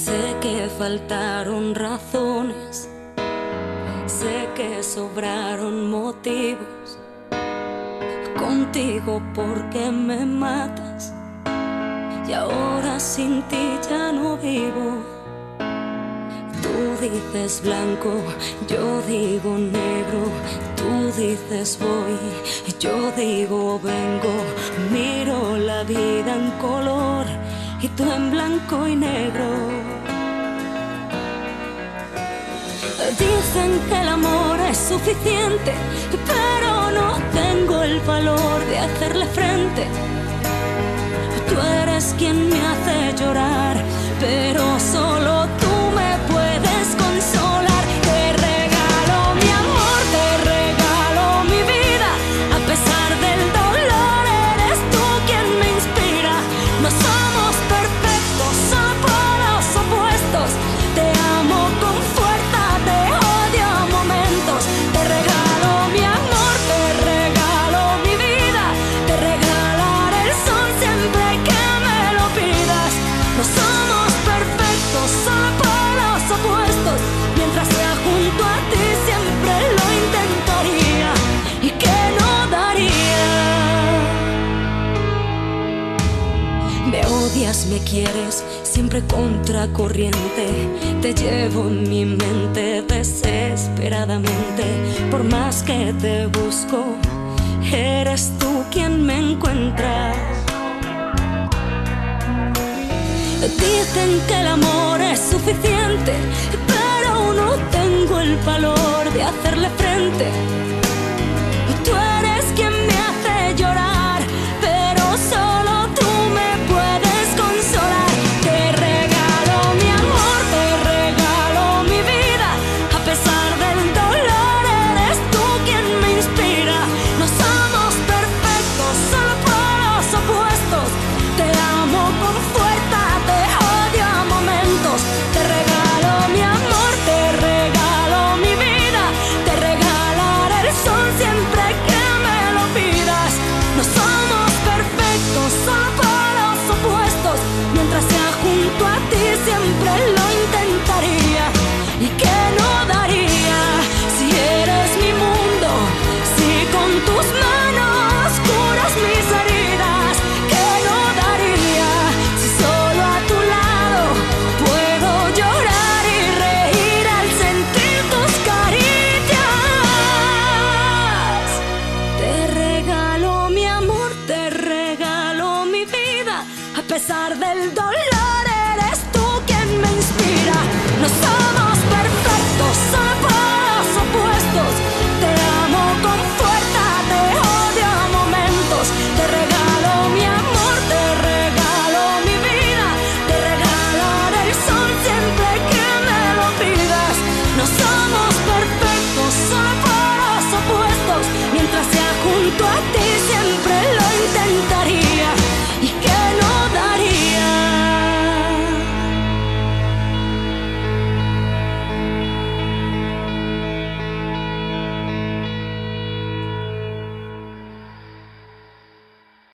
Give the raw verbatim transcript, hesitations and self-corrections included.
Sé que faltaron razones, sé que sobraron motivos. Contigo porque me matas y ahora sin ti ya no vivo. Tú dices blanco, yo digo negro. Tú dices voy, yo digo vengo. Miro la vida en color y tú en blanco y negro. Dicen que el amor es suficiente, pero no tengo el valor de hacerle frente. Tú eres quien me hace llorar, pero solo tú me puedes consolar. Te regalo mi amor, te regalo mi vida. A pesar del dolor, eres tú quien me inspira. No somos perfectos, somos polos opuestos. Te amo con fuerza, te odio a momentos. Te regalo mi amor, te regalo mi vida. Te regalaré el sol siempre que me lo pidas. No somos perfectos, solo polos opuestos. Mientras sea junto a ti siempre lo intentaría. ¿Y qué no daría? Me odias, me quieres, siempre contracorriente. Te llevo en mi mente desesperadamente. Por más que te busco, eres tú quien me encuentra. Dicen que el amor es suficiente, pero no tengo el valor de hacerle frente. Tú eres quien me hace llorar, pero solo tú me puedes consolar. Te regalo mi amor, te regalo mi vida. A pesar del dolor, eres tú quien me inspira. No somos perfectos, solo polos opuestos. Te amo con fuerza, te odio a momentos. Te regalo mi amor, te regalo mi vida. Te regalaré el sol siempre que me lo pidas. No somos perfectos, solo polos opuestos. Mientras sea junto a ti siempre lo intentaría. ¿Y qué no daría si eres mi mundo? Si con tus manos curas mis heridas. ¿Qué no daría si solo a tu lado puedo llorar y reír al sentir tus caricias? Te regalo mi amor, te regalo mi vida. A pesar del dolor, eres tú quien me inspira. No somos perfectos,